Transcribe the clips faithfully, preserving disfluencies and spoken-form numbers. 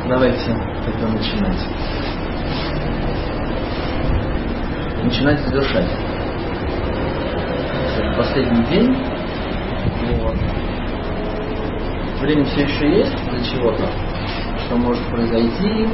Давайте тогда начинать. Начинать завершать. Это последний день. Вот. Время все еще есть для чего-то, что может произойти,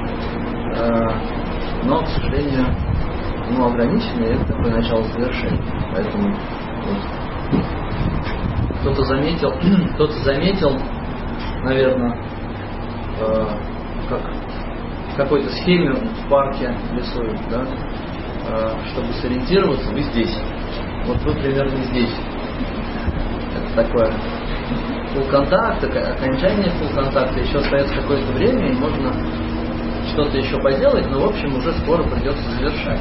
но, к сожалению, оно ограничено, и это такое начало завершения. Поэтому вот, кто-то заметил, кто-то заметил, наверное, э, как в какой-то схеме в парке рисуют, да, э, чтобы сориентироваться, вы здесь. Вот вы примерно здесь. Это такое фулл-контакт, окончание фулл-контакта, еще остается какое-то время, и можно что-то еще поделать, но в общем уже скоро придется завершать.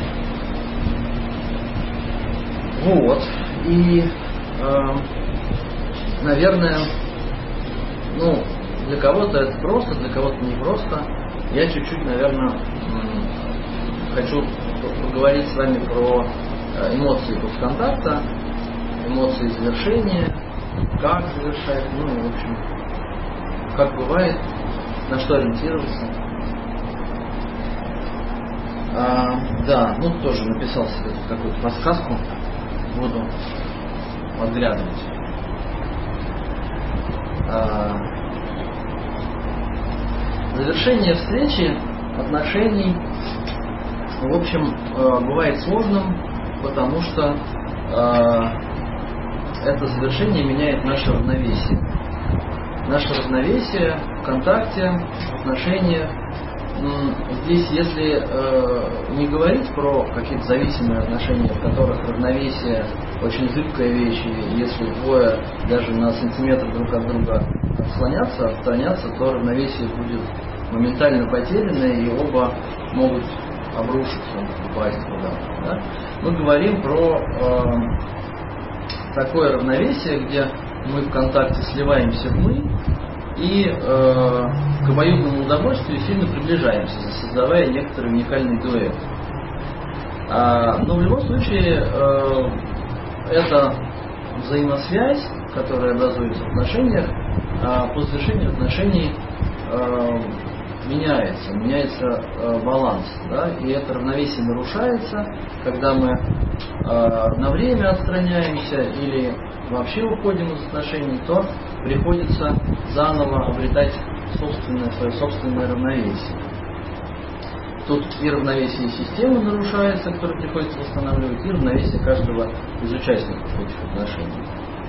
Вот. И э, наверное, ну, для кого-то это просто, для кого-то не просто. Я чуть-чуть, наверное, хочу поговорить с вами про эмоции постконтакта, эмоции завершения, как завершать, ну, в общем, как бывает, на что ориентироваться. А, да, ну, тоже написал себе тут какую-то подсказку, буду подглядывать. А, завершение встречи, отношений, в общем, бывает сложным, потому что это завершение меняет наше равновесие. Наше равновесие в контакте, в отношениях. Здесь, если э, не говорить про какие-то зависимые отношения, в которых равновесие очень зыбкая вещь, и если двое даже на сантиметр друг от друга отслоняться, отстраняться, то равновесие будет моментально потеряно, и оба могут обрушиться, упасть куда-то. Да? Мы говорим про э, такое равновесие, где мы в контакте сливаемся в «мы», и э, к обоюдному удовольствию сильно приближаемся, создавая некоторый уникальный дуэт. А, но в любом случае э, эта взаимосвязь, которая образуется в отношениях, э, по завершению отношений э, меняется, меняется э, баланс, да, и это равновесие нарушается, когда мы э, на время отстраняемся или вообще уходим из отношений, то приходится заново обретать собственное, свое собственное равновесие. Тут и равновесие системы нарушается, которое приходится восстанавливать, и равновесие каждого из участников этих отношений.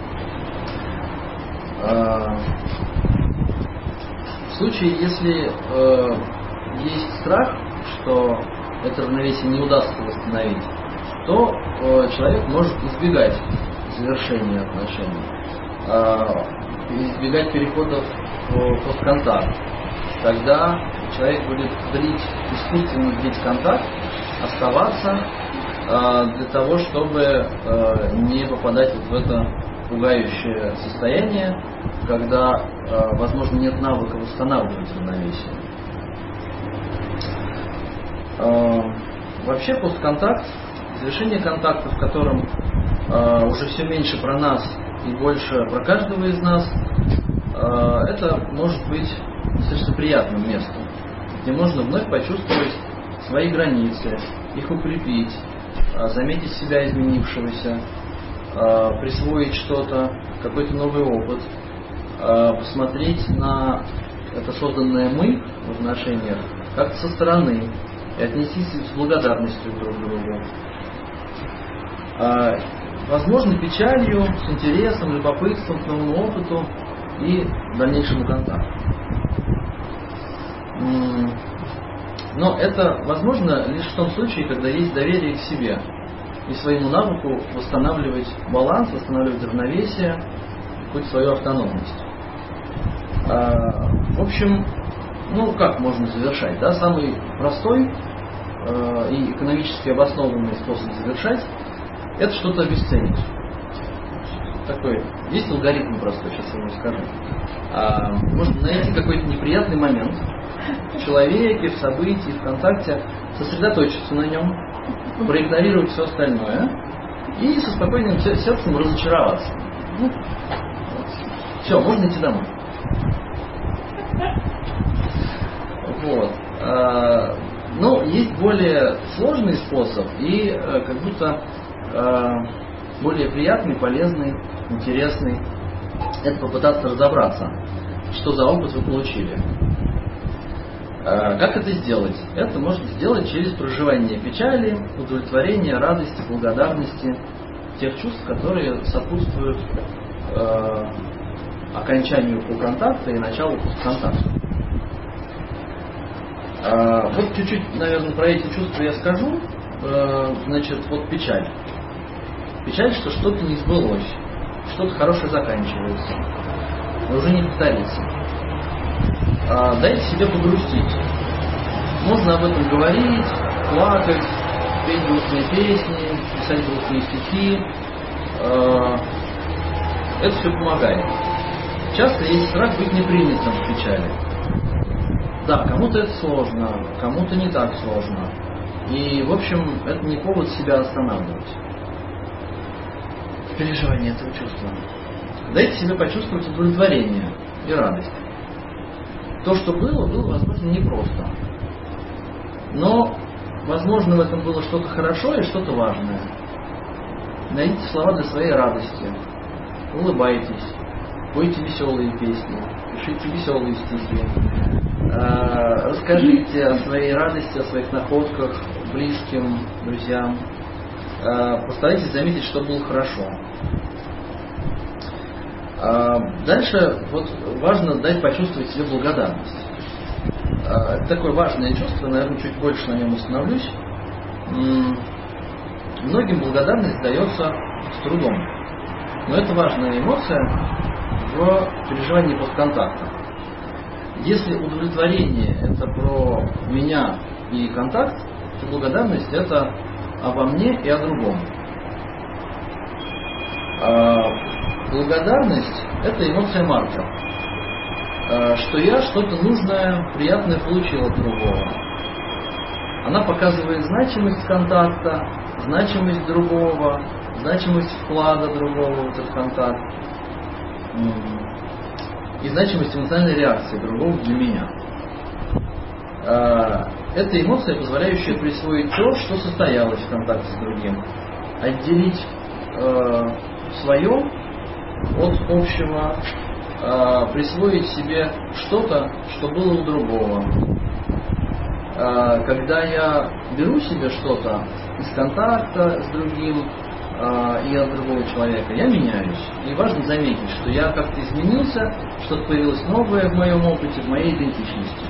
А, в случае, если э, есть страх, что это равновесие не удастся восстановить, то э, человек может избегать завершения отношений, э, избегать переходов в постконтакт. Тогда человек будет длить, искусственно длить контакт, оставаться э, для того, чтобы э, не попадать вот в это пугающее состояние, когда, э, возможно, нет навыка восстанавливать равновесие. Э, вообще постконтакт, завершение контакта, в котором э, уже все меньше про нас и больше про каждого из нас, э, это может быть достаточно приятным местом, где можно вновь почувствовать свои границы, их укрепить, э, заметить себя изменившегося, э, присвоить что-то, какой-то новый опыт, э, посмотреть на это созданное «мы» в отношениях как-то со стороны и отнестись с благодарностью друг к другу. Э, возможно, печалью, с интересом, любопытством к новому опыту и дальнейшему контакту. Но это возможно лишь в том случае, когда есть доверие к себе и своему навыку восстанавливать баланс, восстанавливать равновесие, какую-то свою автономность. В общем, ну как можно завершать? Да? Самый простой и экономически обоснованный способ завершать — это что-то обесценить. Такой, есть алгоритм простой, сейчас я вам скажу. А, можно найти какой-то неприятный момент в человеке, в событии, в контакте, сосредоточиться на нем, проигнорировать все остальное и со спокойным сердцем разочароваться. Ну, вот. Все, можно идти домой. Вот. Но есть более сложный способ и как будто более приятный, полезный, интересный. Это попытаться разобраться, что за опыт вы получили. Как это сделать? Это можно сделать через проживание печали, удовлетворения, радости, благодарности, тех чувств, которые сопутствуют э, окончанию контакта и началу постконтакта. Э, вот чуть-чуть, наверное, про эти чувства я скажу. Э, значит, вот печаль. Печаль, что что-то не сбылось, что-то хорошее заканчивается, но уже не повторится. Э, дайте себе погрустить. Можно об этом говорить, плакать, петь грустные песни, писать грустные стихи. Это все помогает. Часто есть страх быть непринятым в печали. Да, кому-то это сложно, кому-то не так сложно. И, в общем, это не повод себя останавливать. Переживание этого чувства. Дайте себе почувствовать удовлетворение и радость. То, что было, было, возможно, непросто. Но, возможно, в этом было что-то хорошо и что-то важное. Найдите слова для своей радости. Улыбайтесь. Пойте веселые песни. Пишите веселые стихи. Расскажите о своей радости, о своих находках близким, друзьям. Постарайтесь заметить, что было хорошо. Дальше вот важно дать почувствовать себе благодарность. Это такое важное чувство, наверное, чуть больше на нем остановлюсь. Многим благодарность дается с трудом. Но это важная эмоция в переживании постконтакта. Если удовлетворение это про меня и контакт, то благодарность это обо мне и о другом. А благодарность это эмоция маркер. Что я что-то нужное, приятное получил от другого. Она показывает значимость контакта, значимость другого, значимость вклада другого в этот контакт и значимость эмоциональной реакции другого для меня. Это эмоция, позволяющая присвоить то, что состоялось в контакте с другим, отделить свое от общего, присвоить себе что-то, что было у другого. Когда я беру себе что-то из контакта с другим и от другого человека, я меняюсь. И важно заметить, что я как-то изменился, что-то появилось новое в моем опыте, в моей идентичности.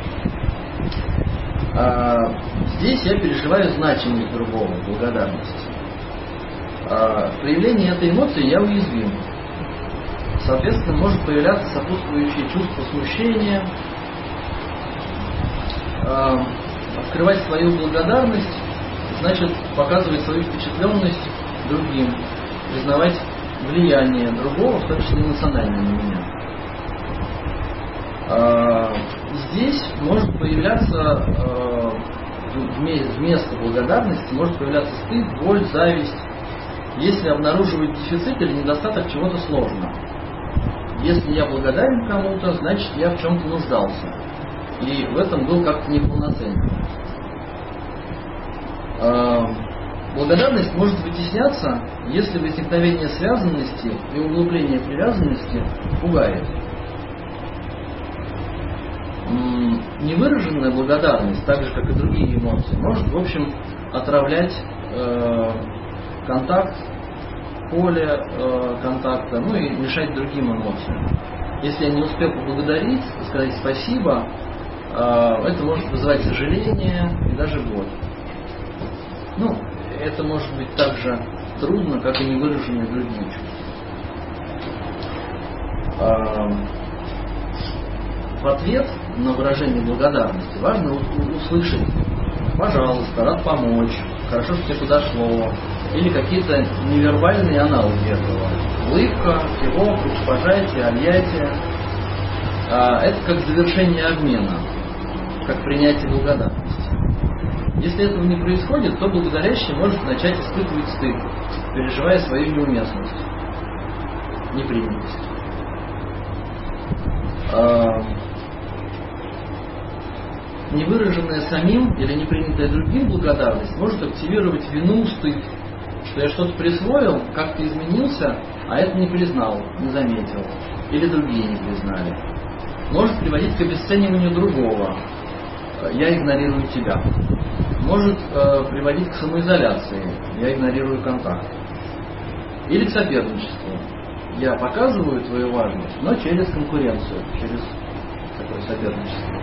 Здесь я переживаю значимость другого, благодарность. Проявление этой эмоции я уязвим. Соответственно, может появляться сопутствующее чувство смущения. Открывать свою благодарность значит показывать свою впечатленность другим, признавать влияние другого, в том числе эмоциональное на меня. Здесь может появляться вместо благодарности может появляться стыд, боль, зависть, если обнаруживать дефицит или недостаток чего-то сложно. Если я благодарен кому-то, значит я в чем-то нуждался. И в этом был как-то неполноценен. Благодарность может вытесняться, если возникновение связанности и углубление привязанности пугает. Невыраженная благодарность, так же как и другие эмоции, может, в общем, отравлять э, контакт, поле э, контакта, ну и мешать другим эмоциям. Если я не успел поблагодарить, сказать спасибо, э, это может вызывать сожаление и даже боль. Ну, это может быть так же трудно, как и невыраженные другие чувства. Э, в ответ на выражение благодарности важно услышать: пожалуйста, рад помочь, хорошо, что тебе подошло, или какие-то невербальные аналоги этого. Улыбка, кивок, рукопожатие, объятие. Это как завершение обмена, как принятие благодарности. Если этого не происходит, то благодарящий может начать испытывать стыд, переживая свою неуместность, непринятость. невыраженная самим или не принятая другим благодарность может активировать вину, стыд, что я что-то присвоил, как-то изменился, а это не признал, не заметил, или другие не признали. Может приводить к обесцениванию другого. Я игнорирую тебя. Может э, приводить к самоизоляции. Я игнорирую контакт. Или к соперничеству. Я показываю твою важность, но через конкуренцию, через такое соперничество.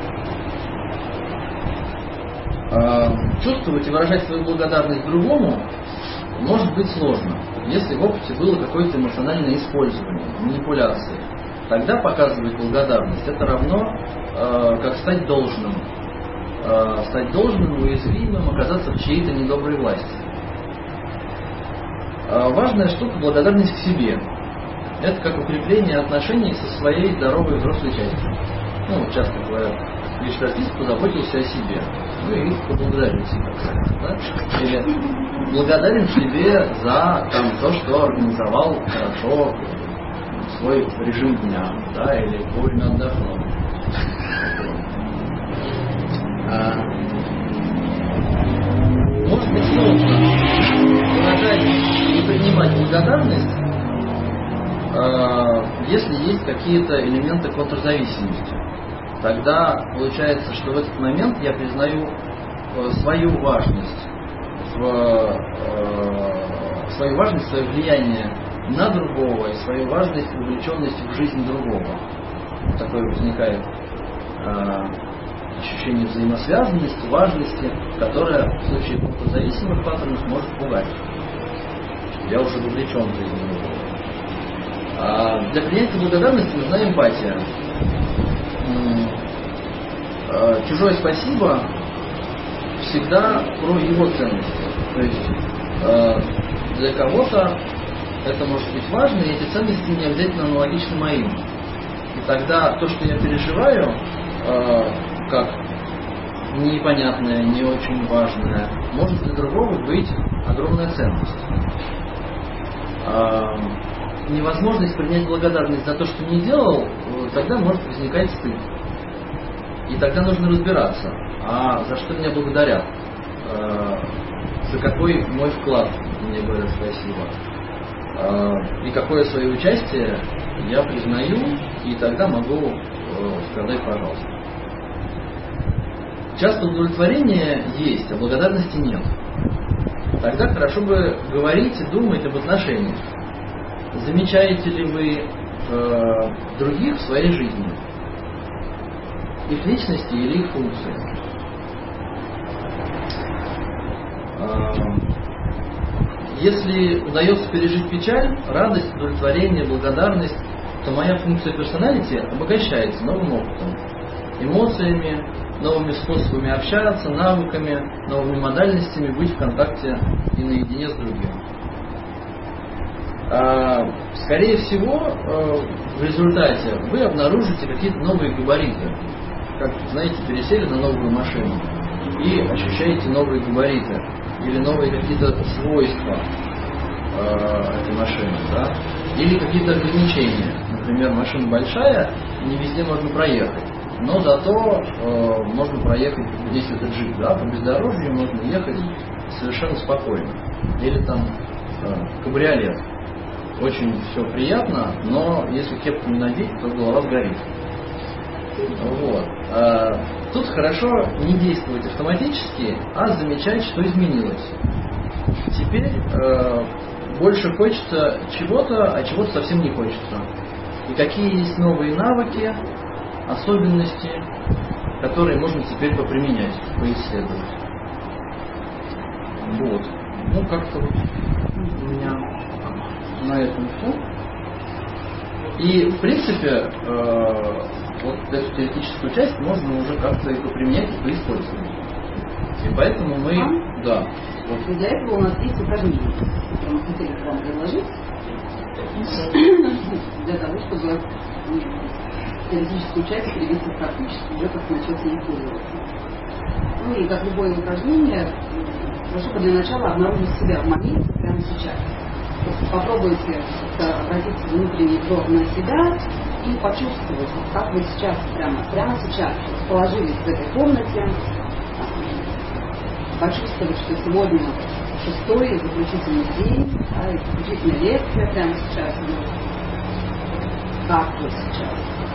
Э, чувствовать и выражать свою благодарность другому может быть сложно, если в опыте было какое-то эмоциональное использование, манипуляции. Тогда показывать благодарность это равно э, как стать должным. Э, стать должным, уязвимым, оказаться в чьей-то недоброй власти. Э, важная штука – благодарность к себе. Это как укрепление отношений со своей здоровой взрослой частью. Ну, часто говорят, лишь артист позаботился о себе. Ну и поблагодарил себя, да? Или благодарен себе за там, то, что организовал хорошо свой режим дня, да, или вовремя отдохнул. А, может быть сложно выражать и принимать благодарность, а, если есть какие-то элементы контрзависимости. Тогда получается, что в этот момент я признаю свою важность, в, э, свою важность, свое влияние на другого и свою важность, вовлеченность в жизнь другого. Такое возникает э, ощущение взаимосвязанности, важности, которое в случае контрзависимых паттернов может пугать. Я уже вовлечен в жизнь другого. А для принятия благодарности нужна эмпатия. Чужое спасибо всегда про его ценности. То есть э, для кого-то это может быть важно, и эти ценности не обязательно аналогичны моим. И тогда то, что я переживаю, э, как непонятное, не очень важное, может для другого быть огромная ценность. Э, невозможность принять благодарность за то, что не делал, тогда может возникать стыд. И тогда нужно разбираться, а за что меня благодарят, э, за какой мой вклад мне говорят спасибо, э, и какое свое участие я признаю, и тогда могу э, сказать пожалуйста. Часто удовлетворение есть, а благодарности нет. Тогда хорошо бы говорить и думать об отношениях. Замечаете ли вы э, других в своей жизни? Их личности или их функции. Если удается пережить печаль, радость, удовлетворение, благодарность, то моя функция персоналити обогащается новым опытом, эмоциями, новыми способами общаться, навыками, новыми модальностями быть в контакте и наедине с другим. Скорее всего, в результате вы обнаружите какие-то новые габариты. Как, знаете, пересели на новую машину и ощущаете новые габариты или новые какие-то свойства э, этой машины, да? Или какие-то ограничения. Например, машина большая, не везде можно проехать, но зато э, можно проехать, если это джип, да, по бездорожью можно ехать совершенно спокойно. Или там э, кабриолет. Очень все приятно, но если кепку не надеть, то голова сгорит. Вот. А, тут хорошо не действовать автоматически, а замечать, что изменилось. Теперь э, больше хочется чего-то, а чего-то совсем не хочется. И какие есть новые навыки, особенности, которые можно теперь поприменять, поисследовать. Вот. Ну, как-то вот у меня на этом все. И, в принципе, э, вот эту теоретическую часть можно уже как-то и поприменять, и поиспользовать. И поэтому мы... А? Да. Вот. Для этого у нас есть упражнения, которые мы хотели к вам предложить, для того, чтобы теоретическую часть перевести в практическую, уже как начать ей пользоваться. Ну и как любое упражнение, прошу для начала обнаружить себя в моменте прямо сейчас. Попробуйте обратить внутренний взор на себя, и почувствовать, как вы сейчас, прямо, прямо сейчас расположились в этой комнате, почувствовать, что сегодня шестой заключительный день, да, и заключительная лекция прямо сейчас идет. Как вы сейчас?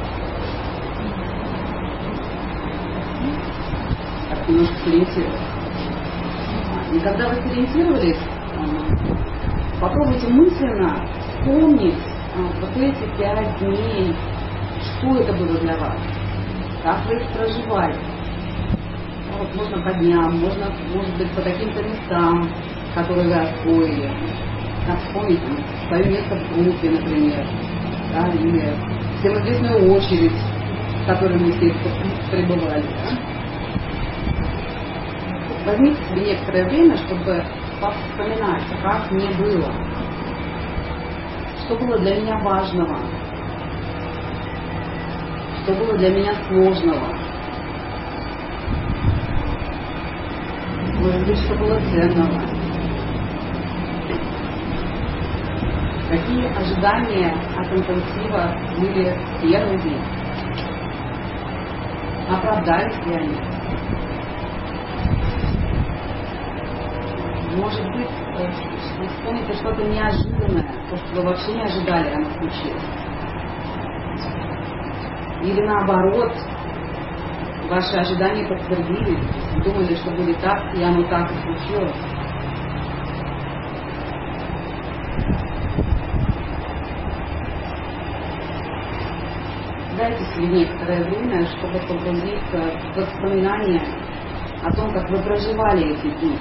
Так немножко сориентироваться. И когда вы сориентировались, попробуйте мысленно вспомнить вот эти пять дней, что это было для вас, как вы их проживали. Вот можно по дням, можно, может быть, по каким-то местам, которые вы освоили. Как вспомнить там, свое место в группе, например, да, или всем известную очередь, в которой мы все пребывали. Да? Возьмите себе некоторое время, чтобы вспоминать, как мне было, что было для меня важного, что было для меня сложного, может быть, что было ценного, какие ожидания от интенсива были в первый день, оправдались ли они. Может быть, вы вспомните что-то неожиданное, то, что вы вообще не ожидали, оно случилось. Или наоборот, ваши ожидания подтвердились, вы думали, что будет так, и оно так и случилось. Дайте себе некоторое время, чтобы погрузиться в воспоминания о том, как вы проживали эти дни.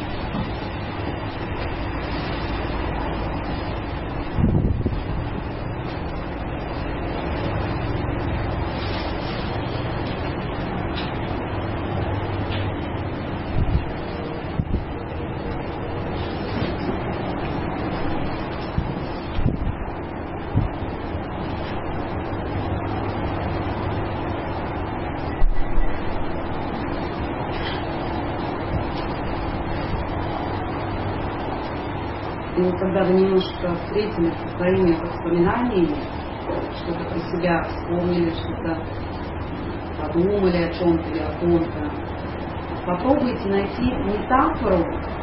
И когда вы немножко встретились со своими воспоминаниями, что-то про себя вспомнили, что-то подумали о чем-то или о ком-то, попробуйте найти метафору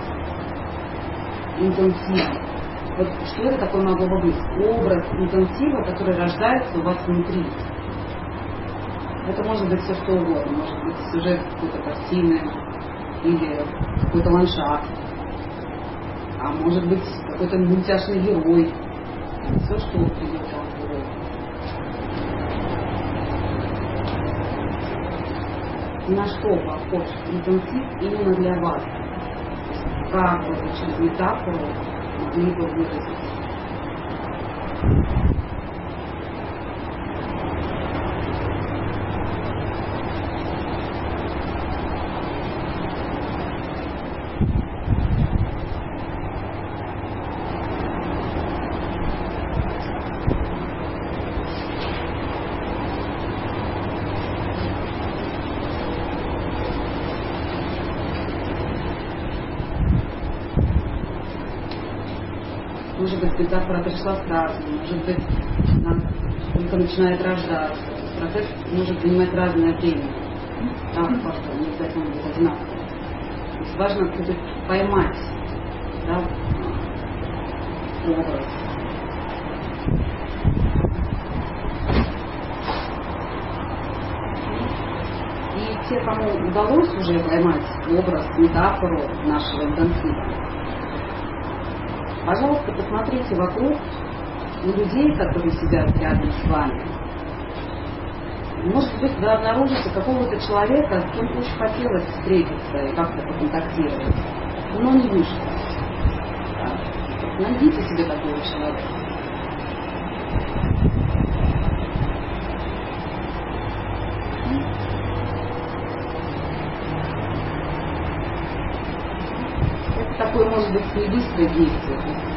интенсива. Вот что это такое могло бы быть? Образ интенсива, который рождается у вас внутри. Это может быть все что угодно. Может быть сюжет какой-то картины или какой-то ландшафт. А может быть какой-то мультяшный герой. Все, что придет вам в голову. На что похож интенсив именно для вас? Как вы через метафору могли бы выразить? Может быть, метафора пришла сразу, может быть, она только начинает рождаться. Процесс может занимать разное время. Да, просто не обязательно будет одинаково. То есть важно будет поймать, да, образ. И те, кому удалось уже поймать образ, метафору нашего интенсива, пожалуйста, посмотрите вокруг у людей, которые сидят рядом с вами. Может быть, вы обнаружите какого-то человека, с кем очень хотелось встретиться и как-то поконтактировать, но не вышло. Да. Найдите себе такого человека. Такое может быть не быстрое действие.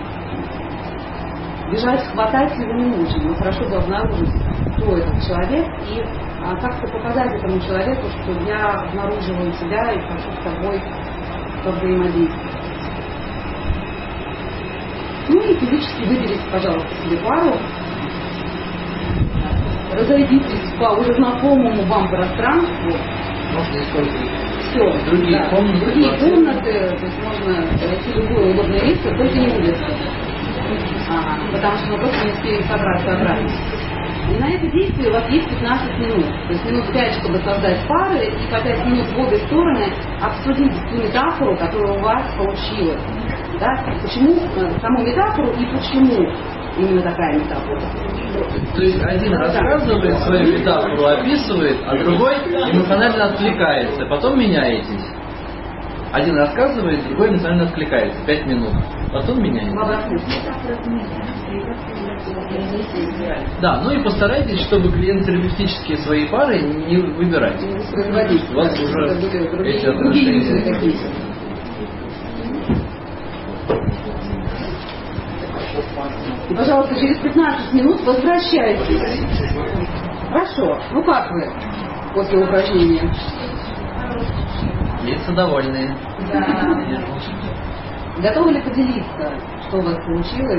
Бежать, хватать его не нужно, но хорошо бы обнаружить, кто этот человек, и а, как-то показать этому человеку, что я обнаруживаю себя и хочу с тобой повзаимодействовать. Ну и физически выберите, пожалуйста, себе пару, разойдитесь по уже знакомому вам пространству. Можно использовать Все. другие Да. комнаты. Другие комнаты, то есть можно найти любое удобное место, только не улицу. А, потому что мы просто не успеем собраться обратно. И на это действие у вас есть пятнадцать минут. То есть минут пять, чтобы создать пары, и по пять минут в обе стороны обсудить ту метафору, которая у вас получилась. Да? Почему э, саму метафору и почему именно такая метафора. То есть один рассказывает свою метафору, описывает, а другой эмоционально откликается. Потом меняетесь. Один рассказывает, другой эмоционально откликается. Пять минут. Потом меняетесь. Да, ну и постарайтесь, чтобы клиент-терапевтические свои пары не выбирать. Не воспроизводить. У вас уже эти отношения. И, пожалуйста, через пятнадцать минут возвращайтесь. Хорошо. Ну как вы после упражнения? Лица довольные. Да. Готовы ли поделиться, что у вас получилось?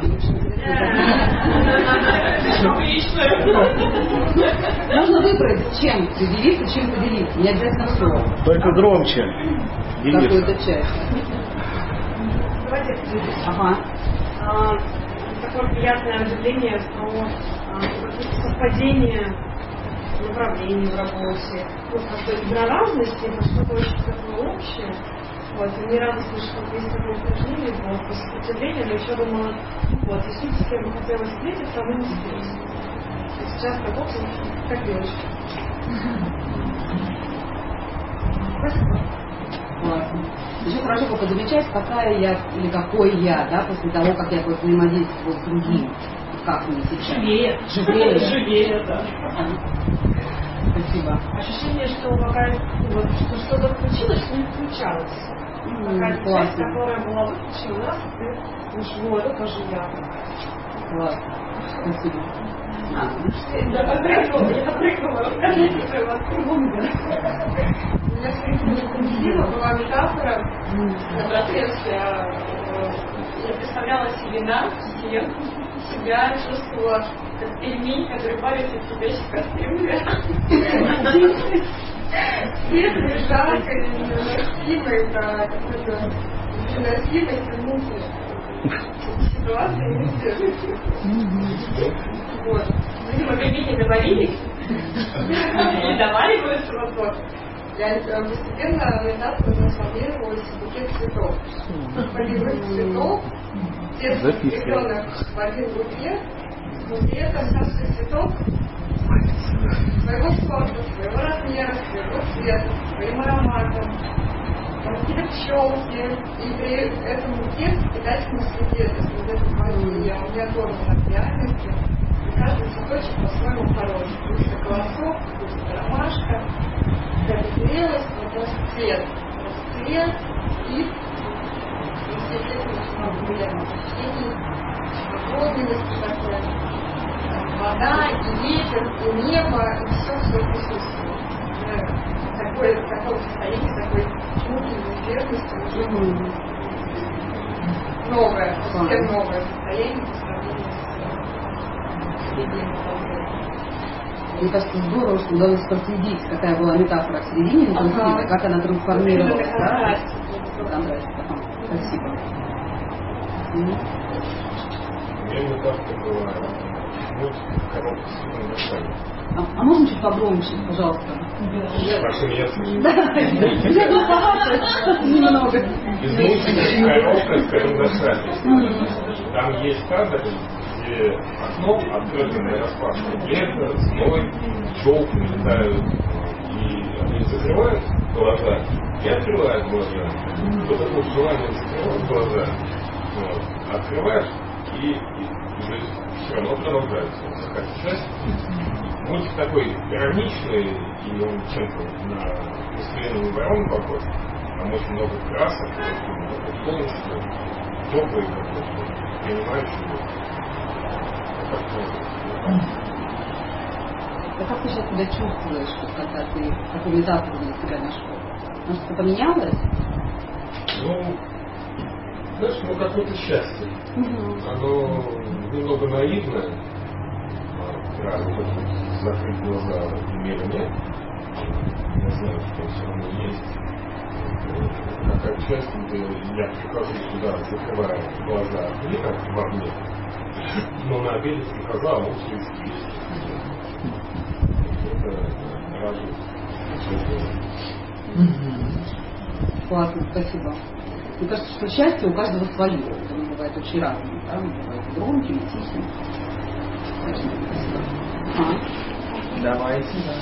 Можно выбрать, чем поделиться, чем поделиться. Не обязательно все. Только громче. Какую-то часть. Давайте Ага. а, такое приятное оживление, что а, какое-то совпадение направлений в работе, ну, как бы игноразность, это что-то очень такое общее. Вот, и мне радостно, что есть такое упражнение, вот, по сопротивлению, но еще думала, вот, и суть, с кем бы хотела встретиться, а мы не встретились. Сейчас работаю как девочка. Спасибо. Классно. Еще хорошо бы подмечать, какая я или какой я, да, после того, как я взаимодействую с другим. Как мне сейчас? Живее. Живее. Живее, да. Спасибо. Ощущение, что какая-то, вот, что что-то включилось, не включалось. Какая-то Классно. часть, которая была выключена, у нас, и уж вот, это же я. Классно. Спасибо. А, Я подпрыгнула, я подпрыгнула, расскажите, что у вас кругом. У меня в принципе была метафора, я, я представляла себе нас, всех, себя, чувствовала как пельмень, который варится в кипящей кастрюле. Светлый, жаркий, невыносимый, да, какой-то невыносимость, муки. Ситуация не все. Вот. Видимо, пельмени договорились и довариваются вот-вот. Я постепенно метафора трансформировалась в букет цветов. Появилась цветов, цвет ребенок в один букет, но при этом каждый цветок своего сорта, своего размера, своего цвета, своим ароматом, какие-то пчелки, и при этом букет в питательной среде, то есть вот это магия, я у меня тоже так реальности, и каждый цветочек по-своему хорош, пусть это колосок, пусть это ромашка, какая-то зрелость, вот этот цвет, цвет, и естественно, что гуляем ощущений, свободности такой, вода, и ветер, и небо, и все в своем присутствии. Такое, такое состояние, такой внутренней верности уже новое, совсем новое состояние по сравнению с средним. Мне кажется, здорово, что удалось проследить, какая была метафора в середине интенсива, ага. Как она трансформировалась. Да? Спасибо. У меня метафора была коробка с небольшой. А, а можно чуть погромче, пожалуйста? Прошу меня слышать. Да, немного. Из мультика коробка с карандашами. Там есть кадр, где окно открытое распашное. Лето, зной, пчелки летают. И они закрывают глаза и открывают глаза. Вот такое желание закрывать глаза. Вот. Открываешь и, и уже все равно продолжается. Как часть. Мультик такой ироничный, и он чем-то на «Воспаленную ворону» похож. Там очень много красок, такой полностью теплый какой-то, понимающий. А как ты сейчас себя чувствуешь, когда ты такую метафору для себя нашел? Может, что-то поменялось? Ну, знаешь, ну какое-то счастье. Угу. Оно немного наивное. Да, вот закрыть глаза мира нет. Я знаю, что все равно есть. Как часть, я прихожу сюда, закрывая глаза от мира во мне, но на обеде прихожу, а лучше из это радость. Классно, спасибо. Мне кажется, что счастье у каждого свое. Оно бывает очень разным. Да? Оно бывает громким, тихим. А. Давайте, да.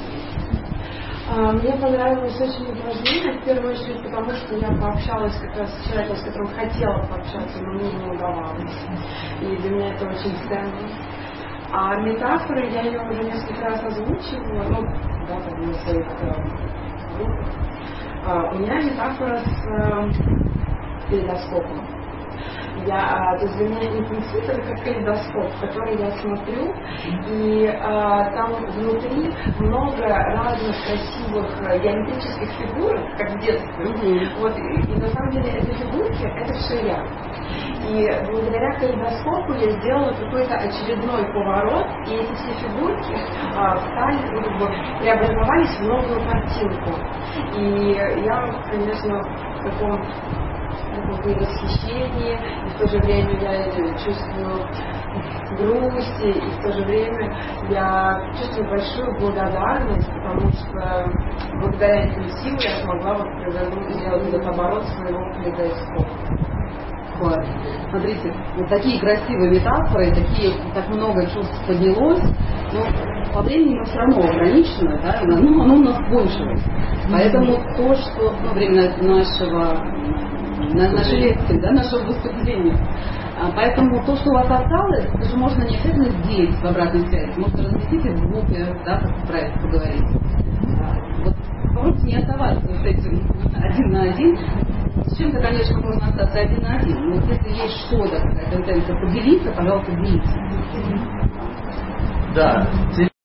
Мне понравилось очень упражнение, в первую очередь, потому что я пообщалась как раз с человеком, с которым хотела пообщаться, но мне не удавалось. И для меня это очень ценно. А метафоры, я ее уже несколько раз озвучивала, ну, да, там на своих группах. А, у меня метафора с э, калейдоскопом. Я, то есть для меня интуиция это как калейдоскоп, в который я смотрю, и а, там внутри много разных красивых геометрических фигурок, как в детстве. Mm-hmm. Вот, и, и на самом деле эти фигурки это все я. И благодаря калейдоскопу я сделала какой-то очередной поворот, и эти все фигурки а, стали, ну, как бы, преобразовались в новую картинку. И я, конечно, в таком и восхищение, и в то же время я чувствую грусть, и в то же время я чувствую большую благодарность, потому что благодаря интуитиву я смогла вот сделать этот оборот своего калейдоскопа. Класс. Смотрите, вот такие красивые метафоры, такие, так много чувств поднялось, но по времени мы все равно ограничено, да, ну, оно у нас больше. Поэтому то, что во время нашего на нашей лекции, да, нашего выступления. А, поэтому то, что у вас осталось, это же можно не обязательно здесь в обратной связи, можно разместить в группе, да, как вы правильно поговорите. А, вот попробуйте не оставаться с этим один на один. С чем-то, конечно, можно остаться один на один, но если есть что-то, какая-то тенденция поделиться, пожалуйста, делитесь. Да.